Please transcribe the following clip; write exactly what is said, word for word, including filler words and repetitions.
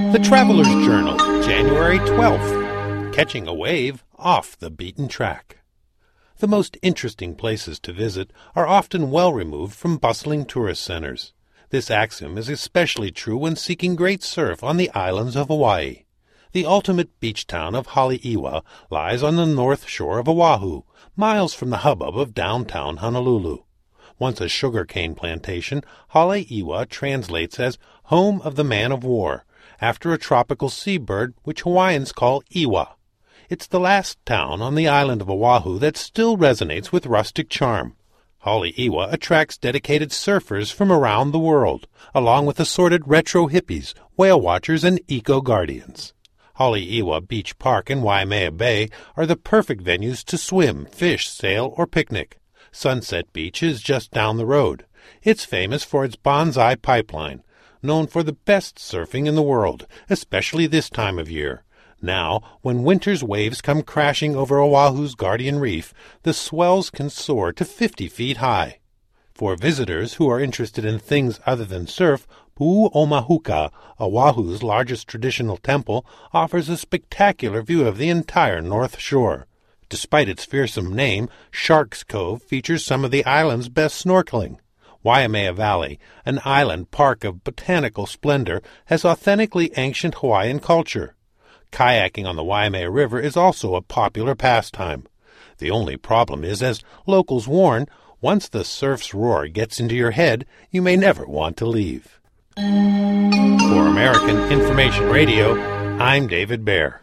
The Traveler's Journal, January twelfth. Catching a Wave Off the Beaten Track. The most interesting places to visit are often well removed from bustling tourist centers. This axiom is especially true when seeking great surf on the islands of Hawaii. The ultimate beach town of Haleiwa lies on the north shore of Oahu, miles from the hubbub of downtown Honolulu. Once a sugarcane plantation, Haleiwa translates as home of the man of war, after a tropical seabird which Hawaiians call iwa. It's the last town on the island of Oahu that still resonates with rustic charm. Haleiwa attracts dedicated surfers from around the world, along with assorted retro hippies, whale watchers, and eco-guardians. Haleiwa Beach Park and Waimea Bay are the perfect venues to swim, fish, sail, or picnic. Sunset Beach is just down the road. It's famous for its bonsai pipeline, known for the best surfing in the world, especially this time of year. Now, when winter's waves come crashing over Oahu's guardian reef, the swells can soar to fifty feet high. For visitors who are interested in things other than surf, Pu'uomahuka, Oahu's largest traditional temple, offers a spectacular view of the entire North Shore. Despite its fearsome name, Shark's Cove features some of the island's best snorkeling. Waimea Valley, an island park of botanical splendor, has authentically ancient Hawaiian culture. Kayaking on the Waimea River is also a popular pastime. The only problem is, as locals warn, once the surf's roar gets into your head, you may never want to leave. For American Information Radio, I'm David Baer.